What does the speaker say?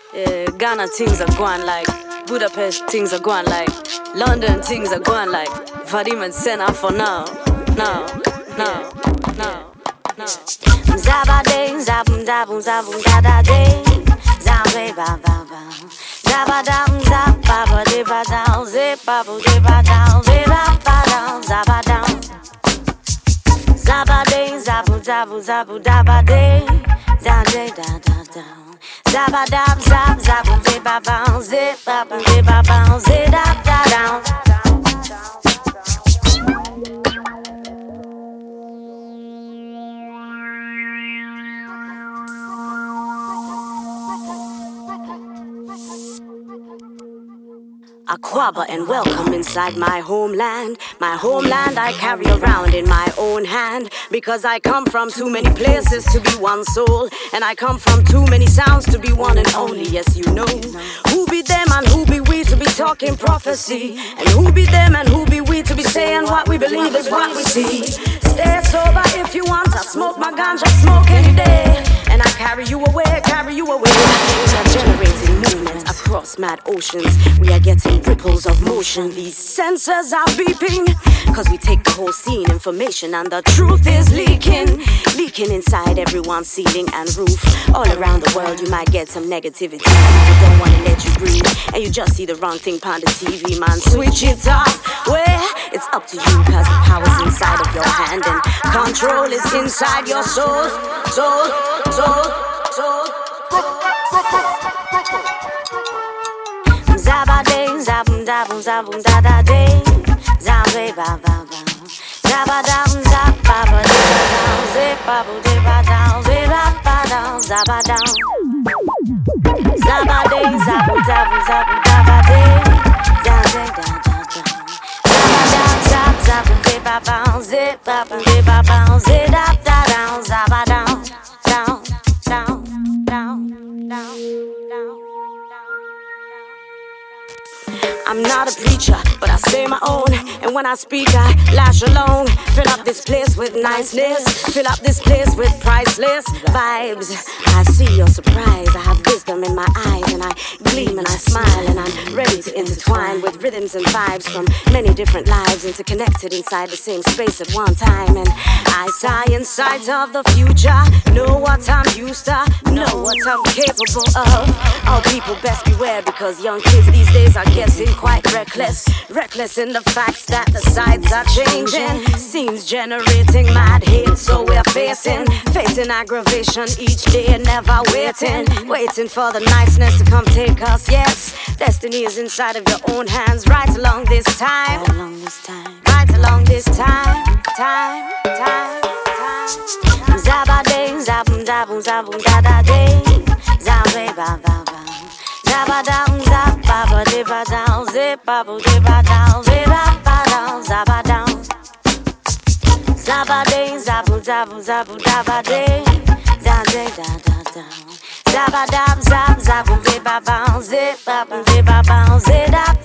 Ghana things are going like, Budapest things are going like, London things are going like, Vadim and Senna for now. Zabading, zabum, zabum, zabum, da da ding. Zabe, ba, ba, ba. Zabadam, zab, ba, ba, di, ba, down. Zip, ba, ba, di, ba, down. Zip, ba, ba, down, zabadam. Zabading, zabu, zabu, zabu, da, ba, ding. Da, da, da, da, da. Zabadam, zab, zabu, di, ba, ba. Zip, ba, ba, di, ba, ba. Zip, da, da, down. Aquaba and welcome inside my homeland. My homeland I carry around in my own hand, because I come from too many places to be one soul, and I come from too many sounds to be one and only. Yes, you know who be them and who be we to be talking prophecy, and who be them and who be we to be saying what we believe is what we see. Stay sober if you want. I smoke my ganja, smoke any day, and I carry you away. We are generating movement across mad oceans. We are getting ripples of motion. These sensors are beeping, cause we take the whole scene information, and the truth is leaking inside everyone's ceiling and roof. All around the world you might get some negativity. People don't wanna let you breathe, and you just see the wrong thing on the TV, man. Switch it off. Well, it's up to you, cause the power's inside of your hand, and control is inside your soul. Zabading, zabum, zabum, zabum, da da ding. Zabe, ba, ba, ba. Zabadam, zab, ba, ba, di, ba, down. Zip, ba, ba, di, ba, down. Zip, ba, ba, down. Zabadam. Zabading, zabum, zabum, zabum, da da ding. Zabe, da, da, da. Zabadam, zab, zabum, di, ba, ba. Zip, ba, ba, di, ba, ba. Zip, da, da, down. Zabadam. Down, down, down, down, down. I'm not a preacher, but I say my own, and when I speak I lash alone. Fill up this place with niceness, fill up this place with priceless vibes. I see your surprise, I have wisdom in my eyes, and I gleam and I smile, and I'm ready to intertwine with rhythms and vibes from many different lives, interconnected inside the same space at one time. And I sigh in sight of the future, know what I'm used to, know what I'm capable of. All people best beware, because young kids these days are getting quite reckless in the facts that the sides are changing. Scenes generating mad hate, so we're facing aggravation each day, never waiting for the niceness to come take us. Yes, destiny is inside of your own hands. Right along this time. Zabading, zabum, zabum, zabum, da da ding. Zabe, ba, ba, ba. Zabadam, zab, ba, ba, di, ba, down. Zip, ba, ba, di, ba, down. Zip, ba, ba, down. Zabadam. Zabading, zabum, zabum, zabum, da, ba, ding. Da, da, da, da, da. Zabadam, zab, zabum, di, ba, ba. Zip, ba, ba, di, ba, ba. Zip, da,